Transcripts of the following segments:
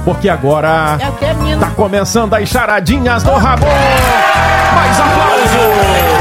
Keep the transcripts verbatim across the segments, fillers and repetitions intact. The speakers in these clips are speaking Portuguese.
porque agora É o que, menino? tá começando as charadinhas do Ramon. Mais aplausos!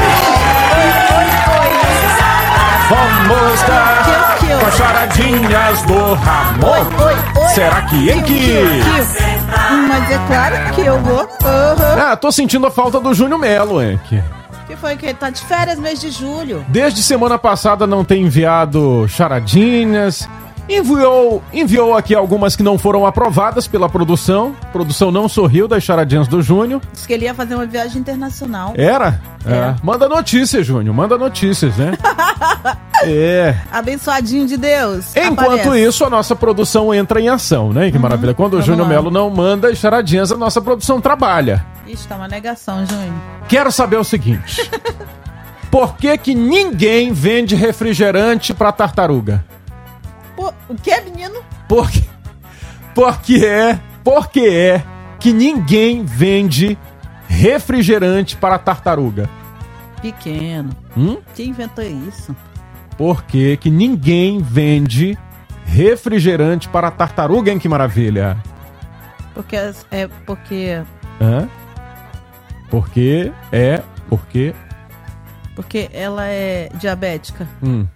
Vamos estar Que, que, com as charadinhas do Ramon. Oi, oi, oi. Será que em que? Hum, Mas é claro que eu vou. Uhum. Ah, tô sentindo a falta do Júnior Melo, hein? Que foi que ele tá de férias mês de julho. Desde semana passada não tem enviado charadinhas. Enviou, enviou aqui algumas que não foram aprovadas pela produção. A produção não sorriu das charadinhas do Júnior. Disse que ele ia fazer uma viagem internacional. Era? É. É. Manda notícias, Júnior. Manda notícias, né? É. Abençoadinho de Deus. Enquanto Aparece. isso, a nossa produção entra em ação, né? Que Uhum. maravilha. Quando o Vamos Júnior lá. Melo não manda as charadinhas, a nossa produção trabalha. Ixi, tá uma negação, Júnior. Quero saber o seguinte. Por que que ninguém vende refrigerante pra tartaruga? Pô, o que, menino? Porque, porque é, porque é que ninguém vende refrigerante para tartaruga. Pequeno. Hum? Quem inventou isso? Por que que ninguém vende refrigerante para tartaruga, hein? Que maravilha. Porque é porque Hã? Porque é, porque... porque ela é diabética. Hum.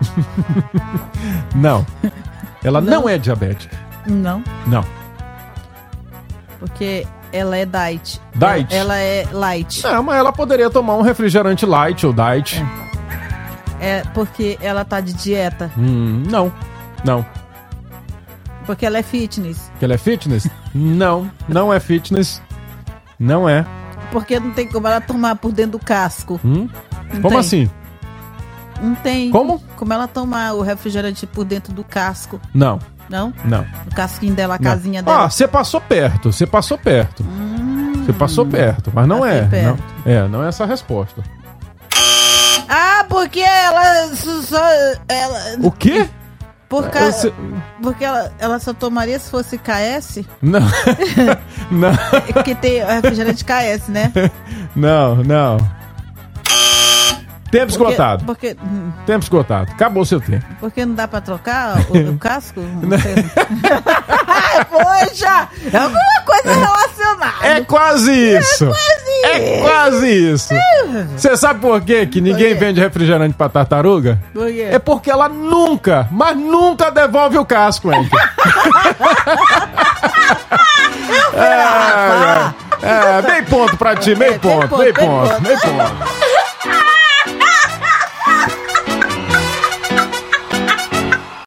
Não. Ela não. Não. é diabética. Não, Não. porque ela é diet. Diet? Ela, ela é light. Não, mas ela poderia tomar um refrigerante light ou diet. É porque ela tá de dieta. Hum, não. Não. Porque ela é fitness. Que ela é fitness? Não, não é fitness. Não é. Porque não tem como ela tomar por dentro do casco. Hum? Não Como tem. assim? Não tem. Como? Como ela tomar o refrigerante por dentro do casco. Não, Não? não. O casquinho dela, a não. casinha dela. Ah, você passou perto, você passou perto. Hum. Você passou perto, mas não Passei é. perto. Não, é, não é essa a resposta. Ah, porque ela só. Ela, O quê? por ca... Você- Porque ela, ela só tomaria se fosse K S? Não. Não, Porque tem o refrigerante K S, né? não, não. Tempo Porque, esgotado. porque, hum, Tempo esgotado. Acabou o seu tempo. porque não dá pra trocar o, o casco? Não sei. Poxa! É alguma coisa relacionada. É quase isso. É quase isso. Você sabe por quê que ninguém Por quê? vende refrigerante pra tartaruga? Por quê? É porque ela nunca, mas nunca devolve o casco, hein? É, é, é, meio ponto pra ti, meio É, meio ponto, ponto, meio meio ponto, ponto. meio ponto.